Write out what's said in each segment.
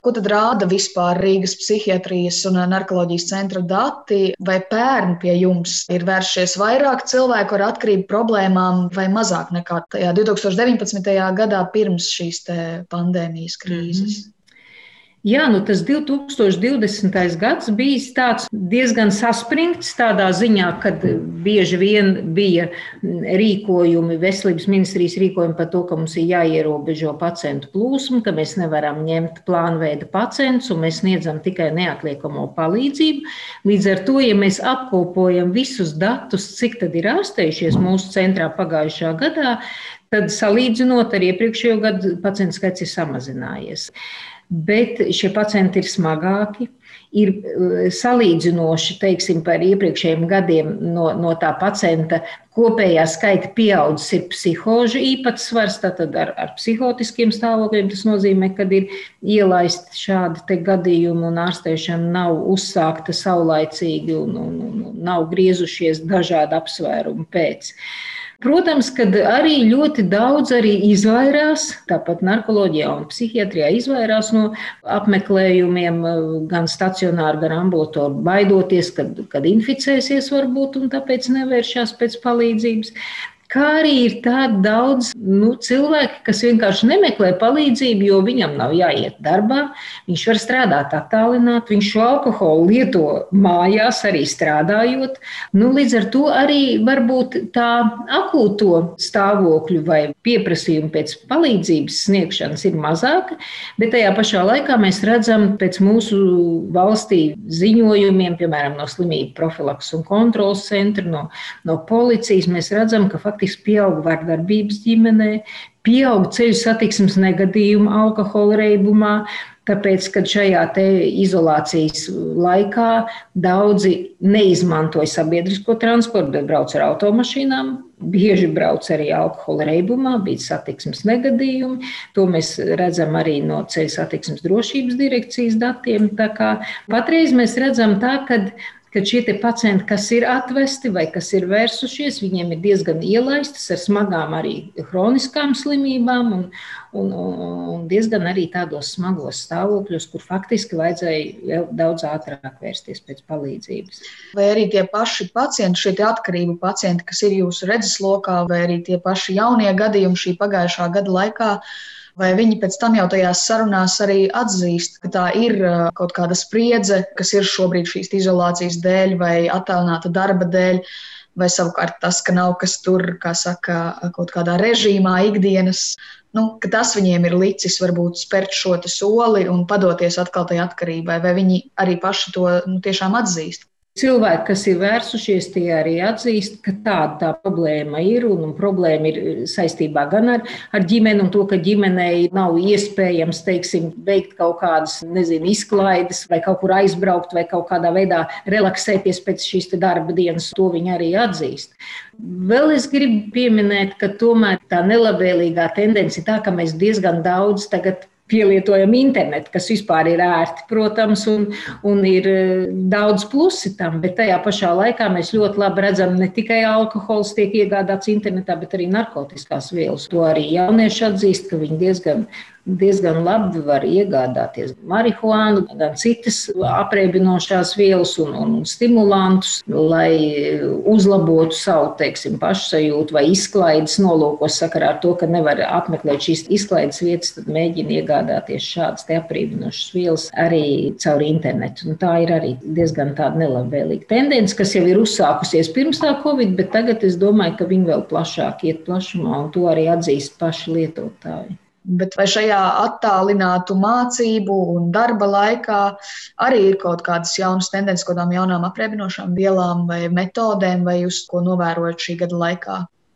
Ko tad rāda vispār Rīgas psihiatrijas un narkoloģijas centra dati? Vai pērn pie jums ir vēršies vairāk cilvēku ar atkarību problēmām vai mazāk nekā tajā 2019. gadā pirms šīs pandēmijas krīzes? Jā, tas 2020. gads bijis tāds diezgan saspringts tādā ziņā, kad bieži vien bija rīkojumi, veselības ministrijas rīkojumi par to, ka mums ir jāierobežo pacientu plūsmu, ka mēs nevaram ņemt plānveida pacientus un mēs sniedzam tikai neatliekamo palīdzību. Līdz ar to, ja mēs apkopojam visus datus, cik tad ir ārstējušies mūsu centrā pagājušā gadā, tad salīdzinot ar iepriekšējo gadu pacientu skaits ir samazinājies. Bet šie pacienti ir smagāki, ir salīdzinoši, teiksim, par iepriekšējiem gadiem no tā pacienta kopējā skaita pieaudzis ir psihožu īpatsvars, tātad ar psihotiskiem stāvokļiem. Tas nozīmē, ka ir ielaisti šādi gadījumi un ārstēšana nav uzsākta saulaicīgi un nav griezušies dažādu apsvērumu pēc. Protams, kad arī ļoti daudz izvairās, tāpat narkoloģijā un psihiatrijā izvairās no apmeklējumiem, gan stacionāri, gan ambulatori, baidoties, kad inficēsies varbūt un tāpēc nevēršās pēc palīdzības. Kā arī ir tādi daudz cilvēki, kas vienkārši nemeklē palīdzību, jo viņam nav jāiet darbā, viņš var strādāt attālināti, viņš šo alkoholu lieto mājās, arī strādājot. Līdz ar to arī varbūt tā akūto stāvokļu vai pieprasījumu pēc palīdzības sniegšanas ir mazāka, bet tajā pašā laikā mēs redzam pēc mūsu valstī ziņojumiem, piemēram, no slimību profilakses un kontrolas centra, no policijas, mēs redzam, ka faktiski pieaug vardarbības ģimenē, pieaug ceļu satiksmes negadījumu alkohola reibumā, tāpēc, kad šajā izolācijas laikā daudzi neizmantoja sabiedrisko transportu, bet brauc ar automašīnām, bieži brauc arī alkohola reibumā, bija satiksmes negadījumi. To mēs redzam arī no ceļu satiksmes drošības direkcijas datiem. Tā kā patreiz mēs redzam tā, kad šie pacienti, kas ir atvesti vai kas ir vērsušies, viņiem ir diezgan ielaistas ar smagām arī hroniskām slimībām un diezgan arī tādos smagos stāvokļos, kur faktiski vajadzēja daudz ātrāk vērsties pēc palīdzības. Vai arī tie paši pacienti, šie atkarību pacienti, kas ir jūsu redzeslokā, vai arī tie paši jaunie gadījumi šī pagājušā gada laikā, vai viņi pēc tam jau tajās sarunās arī atzīst, ka tā ir kaut kāda spriedze, kas ir šobrīd šīs izolācijas dēļ vai attālināta darba dēļ, vai savukārt tas, ka nav kas tur, kā saka, kaut kādā režīmā ikdienas, ka tas viņiem ir licis varbūt spērt šo soli un padoties atkal tai atkarībai, vai viņi arī paši to tiešām atzīst? Cilvēki, kas ir vērsušies, tie arī atzīst, ka tā problēma ir, un problēma ir saistībā gan ar ģimeni un to, ka ģimenei nav iespējams, teiksim, veikt kaut kādas, izklaides vai kaut kur aizbraukt vai kaut kādā veidā relaksēties pēc šīs darba dienas, to viņi arī atzīst. Vēl es gribu pieminēt, ka tomēr tā nelabvēlīgā tendence ir tā, ka mēs diezgan daudz tagad pielietojam internetu, kas vispār ir ērti, protams, un ir daudz plusi tam, bet tajā pašā laikā mēs ļoti labi redzam, ne tikai alkohols tiek iegādāts internetā, bet arī narkotiskās vielas. To arī jaunieši atzīst, ka viņi diezgan labi var iegādāties marihuānu, gan citas apreibinošās vielas un stimulantus, lai uzlabotu savu, pašsajūtu vai izklaides nolūkos sakarā ar to, ka nevar apmeklēt šīs izklaides vietas, tad mēģina iegādāties šādas apreibinošas vielas arī caur internetu. Un tā ir arī diezgan tāda nelabvēlīga tendence, kas jau ir uzsākusies pirms tā Covid, bet tagad es domāju, ka viņi vēl plašāk iet plašumā, un to arī atzīst paši lietotāji. Bet vai šajā attālinātu mācību un darba laikā arī ir kaut kādas jaunas tendences, kādām jaunām apreibinošām vielām vai metodēm, vai jūs ko novērojat šī gada laikā?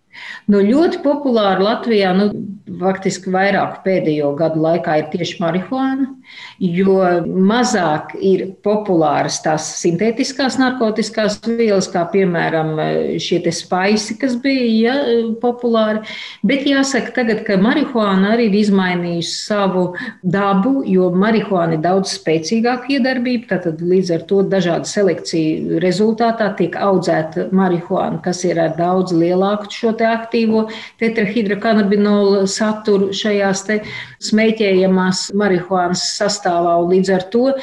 Ļoti populāri Latvijā, faktiski vairāk pēdējo gadu laikā ir tieši marihuāna, jo mazāk ir populāras tās sintētiskās narkotiskās vielas, kā piemēram šie spaisi, kas bija populāri. Bet jāsaka tagad, ka marihuāna arī ir izmainījusi savu dabu, jo marihuāna ir daudz spēcīgāka iedarbība, tātad līdz ar to dažādu selekciju rezultātā tiek audzēta marihuāna, kas ir ar daudz lielāku šo te aktīvo tetrahidrokanabinolu saturu šajās te smēķējamās marihuānas sastāvā, un līdz ar to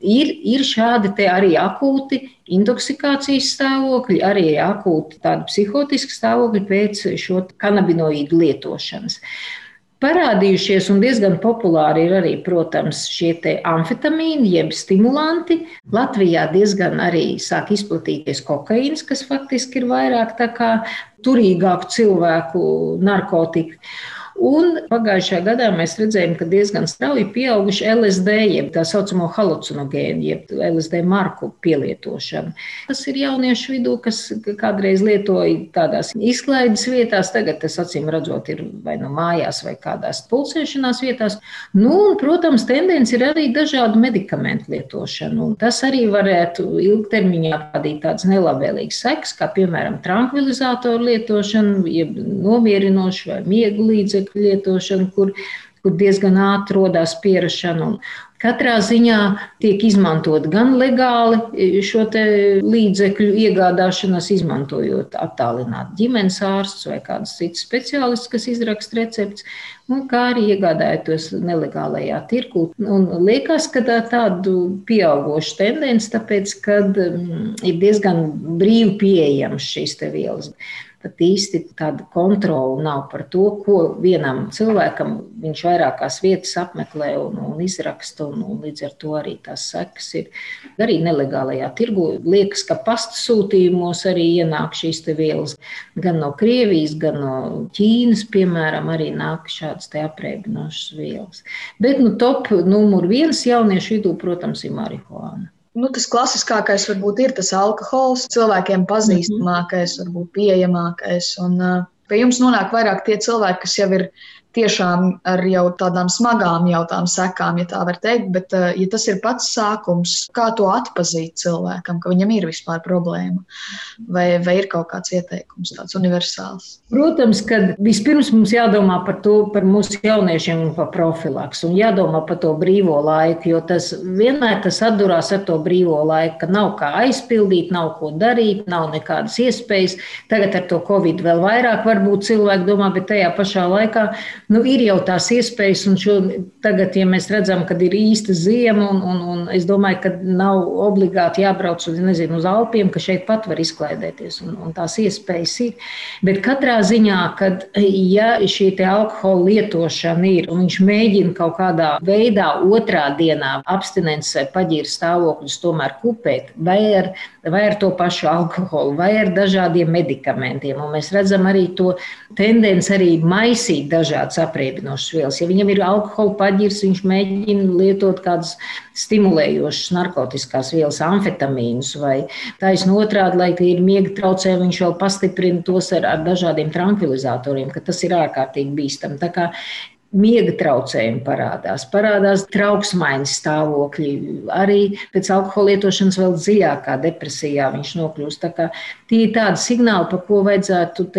ir šādi te arī akūti intoksikācijas stāvokļi, arī akūti tādi psihotiski stāvokļi pēc šo kanabinoīdu lietošanas. Parādījušies un diezgan populāri ir arī, protams, šie te amfetamīni, jeb stimulanti. Latvijā diezgan arī sāk izplatīties kokaīns, kas faktiski ir vairāk tā kā turīgāku cilvēku narkotika. Un pagājušajā gadā mēs redzējām, ka diezgan strauji pieauguši LSD, jeb tā saucamo halucinogēnu, jeb LSD marku pielietošanu. Tas ir jauniešu vidū, kas kādreiz lietoja tādās izklaides vietās, tagad tas acīm redzot ir vai no mājās vai kādās pulcēšanās vietās. Un, protams, tendence ir arī dažādu medikamentu lietošanu. Un tas arī varētu ilgtermiņā rādīt tādas nelabvēlīgas sekas, kā piemēram trankvilizātoru lietošanu, jeb nomierinošu vai miegu līdzekļu lietošanu, kur diezgan ātri rodās pierašana. Katrā ziņā tiek izmantot gan legāli šo te līdzekļu iegādāšanas, izmantojot attālināt ģimenes ārstus vai kādus citus speciālistus, kas izraksta recepts, kā arī iegādājoties nelegālajā tirgū. Un liekas, ka tādu pieaugošu tendenci, tāpēc, kad ir diezgan brīvi pieejams šīs te vielas. Pat īsti tāda kontrola nav par to, ko vienam cilvēkam viņš vairākās vietas apmeklē un izraksta, un līdz ar to arī tās sekas ir arī nelegālajā tirgu. Liekas, ka pasta sūtījumos arī ienāk šīs te vielas, gan no Krievijas, gan no Ķīnas, piemēram, arī nāk šādas te apreibinošas vielas. Bet top numur 1 jauniešu vidū, protams, ir marihuāna. Tas klasiskākais varbūt ir tas alkohols, cilvēkiem pazīstamākais, varbūt pieejamākais. Un pie jums nonāk vairāk tie cilvēki, kas jau ir tiešām ar jau tādām smagām jautām sekām, ja tā var teikt, bet ja tas ir pats sākums, kā to atpazīt cilvēkam, ka viņam ir vispār problēma, vai ir kaut kāds ieteikums tāds universāls? Protams, ka vispirms mums jādomā par to, par mūsu jauniešiem un par profilaksu, un jādomā par to brīvo laiku, jo tas vienmēr tas atdurās ar to brīvo laiku, ka nav kā aizpildīt, nav ko darīt, nav nekādas iespējas. Tagad ar to Covid vēl vairāk varbūt cilvēki domā, bet tajā pašā laikā ir jau tās iespējas, un tagad, ja mēs redzam, kad ir īsta ziema, un es domāju, ka nav obligāti jābrauc uz Alpiem, ka šeit pat var izklaidēties, un tās iespējas ir. Bet katrā ziņā, kad ja šī te alkohola lietošana ir, un viņš mēģina kaut kādā veidā otrā dienā abstinences vai paģīra stāvokļus tomēr kupēt, vai ar to pašu alkoholu, vai ar dažādiem medikamentiem, un mēs redzam arī to tendenci arī maisīt dažādas apreibinošas vielas. Ja viņam ir alkohola paģirs, viņš mēģina lietot kādas stimulējošas narkotiskās vielas, amfetamīnus vai taisnu otrādi, lai ir miega traucējumi, viņš vēl pastiprina tos ar dažādiem trankvilizatoriem, ka tas ir ārkārtīgi bīstami. Tā kā miega traucējumi parādās trauksmaiņas stāvokļi, arī pēc alkohola lietošanas vēl dziļākā depresijā viņš nokļūst. Tā kā tie ir tādi signāli, par ko vajadzētu,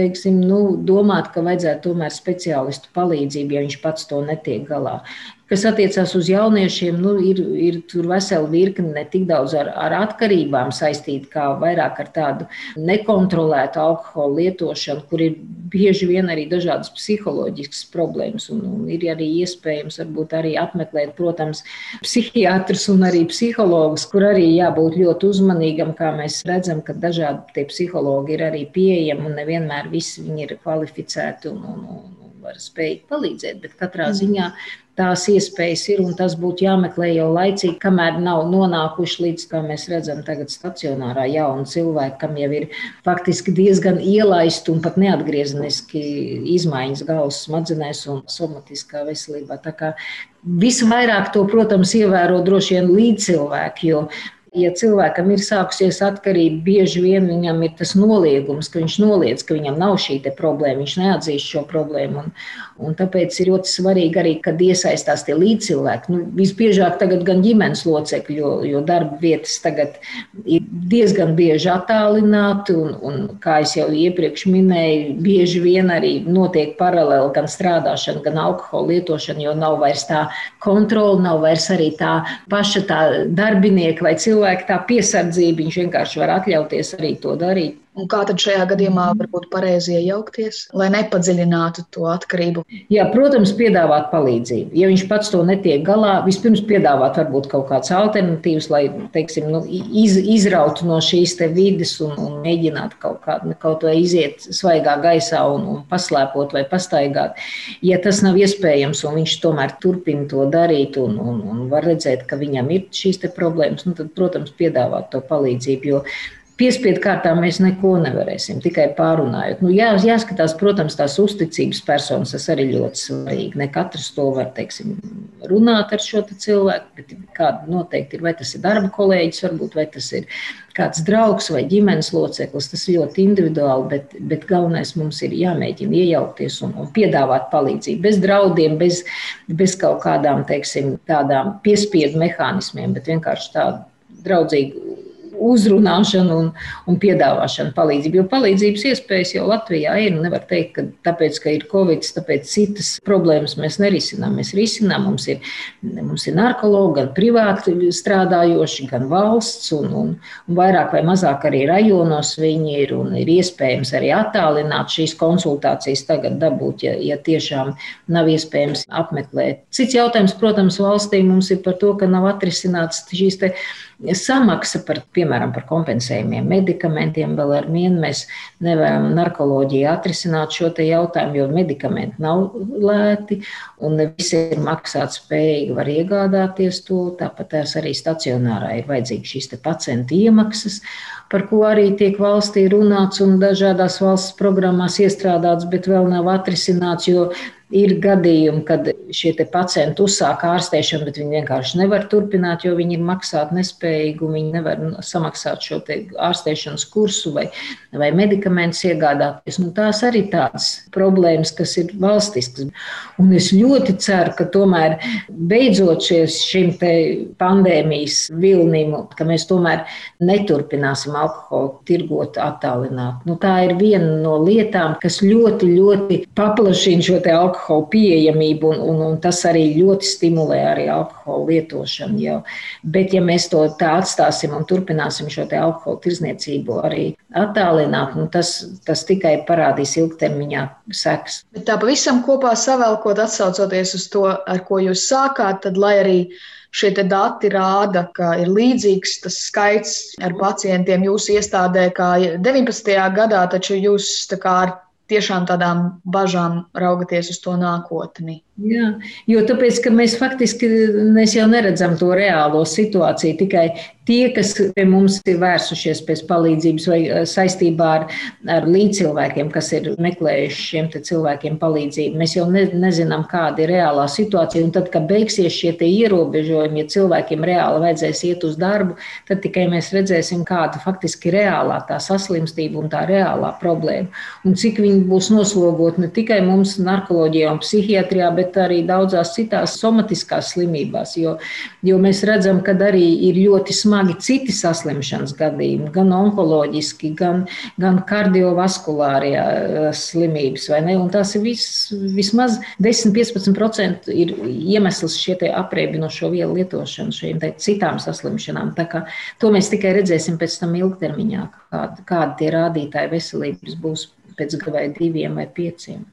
domāt, ka vajadzētu tomēr speciālistu palīdzību, ja viņš pats to netiek galā. Kas attiecās uz jauniešiem, ir tur vesela virkne ne tik daudz ar atkarībām saistīta, kā vairāk ar tādu nekontrolētu alkohola lietošanu, kur ir bieži vien arī dažādas psiholoģiskas problēmas, un ir arī iespējams varbūt arī apmeklēt, protams, psihiatrus un arī psihologus, kur arī jābūt ļoti uzmanīgam, kā mēs redzam, ka dažādi tie psihologi ir arī pieejami, un nevienmēr visi viņi ir kvalificēti un var spēj palīdzēt, bet katrā ziņā tās iespējas ir, un tas būtu jāmeklē jau laicīgi, kamēr nav nonākuši līdz, kā mēs redzam tagad stacionārā jauni cilvēki, kam jau ir faktiski diezgan ielaisti un pat neatgriezeniski izmaiņas galvas smadzenēs un somatiskā veselībā. Tā kā visvairāk to, protams, ievēro droši vien līdzcilvēki, jo ja cilvēkam ir sākusies atkarība, bieži vien viņam ir tas noliegums, ka viņš noliedz, ka viņam nav šī te problēma, viņš neatzīst šo problēmu. Un tāpēc ir ļoti svarīgi arī, kad iesaistās tie līdzcilvēki. Visbiežāk tagad gan ģimenes locekļi, jo darba vietas tagad ir diezgan bieži attālināti, un kā es jau iepriekš minēju, bieži vien arī notiek paralēli gan strādāšana, gan alkohola lietošana, jo nav vairs tā kontrola, nav vairs arī tā paša tā darbinieka vai cilvēka tā piesardzība, viņš vienkārši var atļauties arī to darīt. Un kā tad šajā gadījumā varbūt pareizi iejaukties, lai nepadziļinātu to atkarību? Jā, protams, piedāvāt palīdzību. Ja viņš pats to netiek galā, vispirms piedāvāt varbūt kaut kādas alternatīvas, lai, teiksim, izrautu no šīs te vides un mēģināt kaut vai iziet svaigā gaisā un paslēpot vai pastaigāt. Ja tas nav iespējams un viņš tomēr turpina to darīt un var redzēt, ka viņam ir šīs te problēmas, tad, protams, piedāvāt to palīdzību, jo piespiedu kārtā mēs neko nevarēsim, tikai pārunājot. Jāskatās, protams, tās uzticības personas, tas arī ļoti svarīgi. Ne katrs to var, teiksim, runāt ar šo cilvēku, bet kāda noteikti ir, vai tas ir darba kolēģis, varbūt, vai tas ir kāds draugs vai ģimenes loceklis, tas ir ļoti individuāli, bet galvenais mums ir jāmēģina iejaukties un piedāvāt palīdzību. Bez draudiem, bez kaut kādām, teiksim, tādām piespiedu mehānismiem, bet vienkārši tādu draudzīgu uzrunāšanu un piedāvāšanu palīdzību. Jo palīdzības iespējas jau Latvijā ir. Nevar teikt, ka tāpēc, ka ir Covid, tāpēc citas problēmas mēs nerisinām. Mēs risinām, mums ir narkologi, gan privāti strādājoši, gan valsts, un vairāk vai mazāk arī rajonos viņi ir, un ir iespējams arī attālināt šīs konsultācijas tagad dabūt, ja tiešām nav iespējams apmeklēt. Cits jautājums, protams, valstī mums ir par to, ka nav atrisināts šīs te samaksa piemēram, par kompensējumiem medikamentiem. Vēl ar vienu mēs nevaram narkoloģiju atrisināt šo te jautājumu, jo medikamenti nav lēti un ne visi ir maksāt spējīgi, var iegādāties to. Tāpat tās arī stacionārā ir vajadzīgas šīs te pacientu iemaksas, par ko arī tiek valstī runāts un dažādās valsts programmās iestrādāts, bet vēl nav atrisināts, jo ir gadījumi, kad šie te pacienti uzsāk ārstēšanu, bet viņi vienkārši nevar turpināt, jo viņi ir maksāt nespējīgi un viņi nevar samaksāt šo te ārstēšanas kursu vai medikamentus iegādāties. Tās arī tādas problēmas, kas ir valstiskas. Un es ļoti ceru, ka tomēr beidzot šim te pandēmijas vilnim, ka mēs tomēr neturpināsim alkoholu tirgot attālināt. Tā ir viena no lietām, kas ļoti, ļoti paplašina šo te alkoholu pieejamību, un tas arī ļoti stimulē arī alkohola lietošanu jau. Bet ja mēs to tā atstāsim un turpināsim šo te alkohola tirdzniecību arī attālināt, tas tikai parādīs ilgtermiņā sekas. Bet tā pavisam kopā savēlkot, atsaucoties uz to, ar ko jūs sākāt, tad lai arī šie te dati rāda, ka ir līdzīgs tas skaits ar pacientiem jūsu iestādē kā 19. gadā, taču jūs tā kā ar tiešām tādām bažām raugaties uz to nākotni. Jā, jo tāpēc, ka mēs jau neredzam to reālo situāciju, tikai tie, kas pie mums ir vērsušies pēc palīdzības vai saistībā ar līdzcilvēkiem, kas ir meklējuši šiem te cilvēkiem palīdzību. Mēs jau nezinām, kāda ir reālā situācija, un tad, kad beigsies šie te ierobežojumi, ja cilvēkiem reāli vajadzēs iet uz darbu, tad tikai mēs redzēsim, kāda faktiski reālā tā saslimstība un tā reālā problēma. Un cik viņi būs noslogot ne tikai mums narkoloģijā un psihiatrijā, bet arī daudzās citās somatiskās slimībās, jo mēs redzam, ka arī ir ļoti smagi citi saslimšanas gadījumi, gan onkoloģiski, gan kardiovaskulārie slimības, vai ne? Un tās ir vismaz 10–15% ir iemesls šie te apreibinošo vielu lietošanu šīm te citām saslimšanām. Tā kā to mēs tikai redzēsim pēc tam ilgtermiņā, kādi tie rādītāji veselības būs pēc vai 2 vai 5.